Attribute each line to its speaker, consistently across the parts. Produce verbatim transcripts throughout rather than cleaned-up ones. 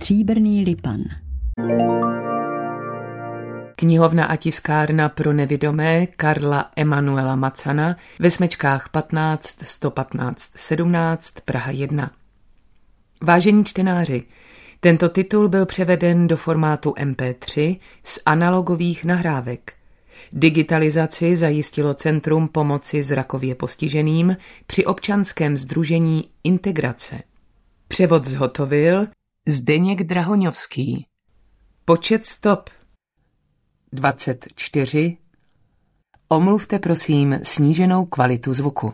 Speaker 1: Stříbrný lipan.
Speaker 2: Knihovna a tiskárna pro nevidomé Karla Emanuela Macana ve Smečkách patnáct sto patnáct sedmnáct Praha jedna. Vážení čtenáři, tento titul byl převeden do formátu em pé tři z analogových nahrávek. Digitalizaci zajistilo Centrum pomoci zrakově postiženým při občanském sdružení Integrace. Převod zhotovil Zdeněk Drahoňovský. Počet stop dvacet čtyři. Omluvte prosím sníženou kvalitu zvuku.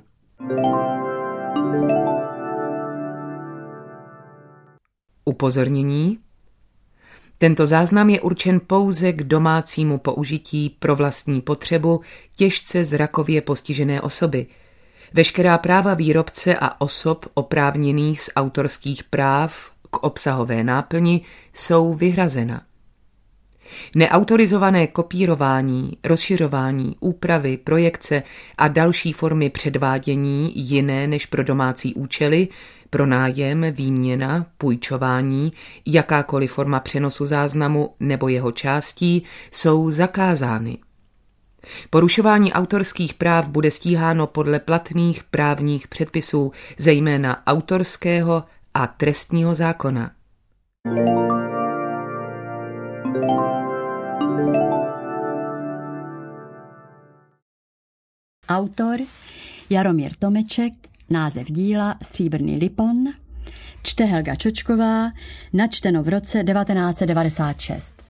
Speaker 2: Upozornění. Tento záznam je určen pouze k domácímu použití pro vlastní potřebu těžce zrakově postižené osoby. Veškerá práva výrobce a osob oprávněných z autorských práv k obsahové náplni jsou vyhrazena. Neautorizované kopírování, rozšiřování, úpravy, projekce a další formy předvádění jiné než pro domácí účely, pronájem, výměna, půjčování, jakákoliv forma přenosu záznamu nebo jeho částí jsou zakázány. Porušování autorských práv bude stíháno podle platných právních předpisů, zejména autorského a trestního zákona.
Speaker 1: Autor Jaromír Tomeček, název díla Stříbrný lipan, čte Helga Čočková, načteno v roce devatenáct set devadesát šest.